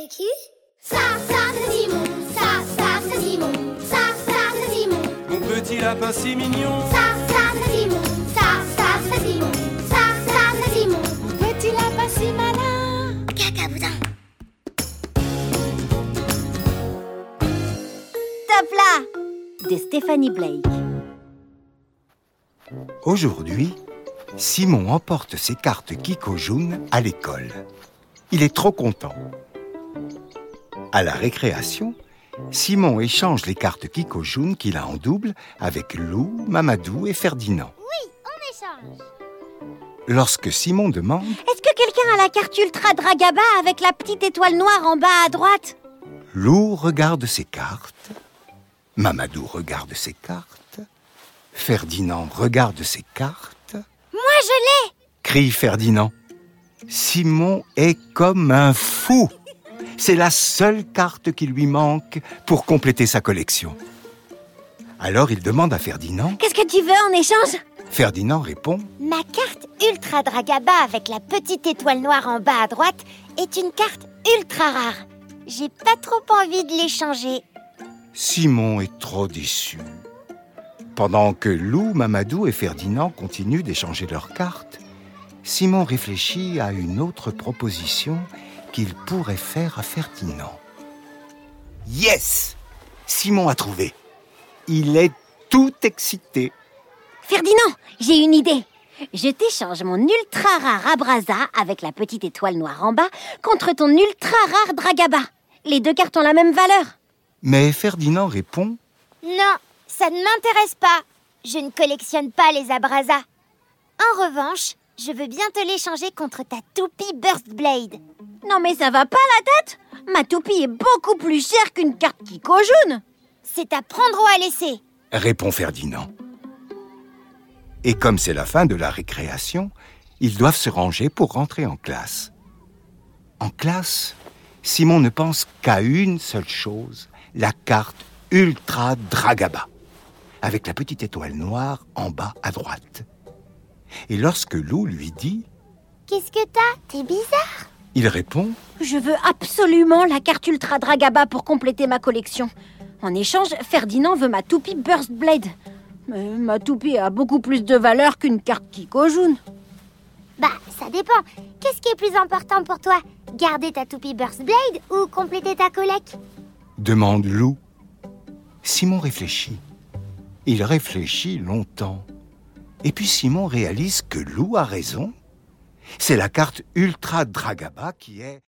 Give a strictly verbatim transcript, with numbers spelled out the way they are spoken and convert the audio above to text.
C'est qui? Ça, ça, c'est Simon. Ça, ça, c'est Simon. Ça, ça, c'est Simon. Mon petit lapin si mignon. Ça, ça, c'est Simon. Ça, ça, c'est Simon. Ça, ça, c'est Simon. Mon petit lapin si malin. Cacaboudin. Top là de Stéphanie Blake. Aujourd'hui, Simon emporte ses cartes Kikojun à l'école. Il est trop content. À la récréation, Simon échange les cartes Kikojun qu'il a en double avec Lou, Mamadou et Ferdinand. Oui, on échange. Lorsque Simon demande « Est-ce que quelqu'un a la carte Ultra Dragaba avec la petite étoile noire en bas à droite ?» Lou regarde ses cartes, Mamadou regarde ses cartes, Ferdinand regarde ses cartes. « Moi je l'ai !» Crie Ferdinand. Simon est comme un fou. C'est la seule carte qui lui manque pour compléter sa collection. Alors il demande à Ferdinand. « Qu'est-ce que tu veux en échange ?» Ferdinand répond. « Ma carte Ultra Dragaba avec la petite étoile noire en bas à droite est une carte ultra rare. J'ai pas trop envie de l'échanger. » Simon est trop déçu. Pendant que Lou, Mamadou et Ferdinand continuent d'échanger leurs cartes, Simon réfléchit à une autre proposition qu'il pourrait faire à Ferdinand. Yes! Simon a trouvé. Il est tout excité. « Ferdinand, j'ai une idée. Je t'échange mon ultra rare Abrasa avec la petite étoile noire en bas contre ton ultra rare Dragaba. Les deux cartes ont la même valeur. » Mais Ferdinand répond. Non, ça ne m'intéresse pas. Je ne collectionne pas les Abrasa. En revanche, je veux bien te l'échanger contre ta toupie Burst Blade. Non mais ça va pas la tête? Ma toupie est beaucoup plus chère qu'une carte Kikojun. C'est à prendre ou à laisser, Répond Ferdinand. Et comme c'est la fin de la récréation, ils doivent se ranger pour rentrer en classe. En classe, Simon ne pense qu'à une seule chose, la carte Ultra Dragaba, avec la petite étoile noire en bas à droite. Et lorsque Lou lui dit « Qu'est-ce que t'as? T'es bizarre !» il répond « Je veux absolument la carte Ultra Dragaba pour compléter ma collection. En échange, Ferdinand veut ma toupie Burst Blade. Mais ma toupie a beaucoup plus de valeur qu'une carte Kikojun. » Bah, ça dépend. Qu'est-ce qui est plus important pour toi? Garder ta toupie Burst Blade ou compléter ta collecte? demande Lou. Simon réfléchit. Il réfléchit longtemps. Et puis Simon réalise que Lou a raison. C'est la carte Ultra Dragaba qui est...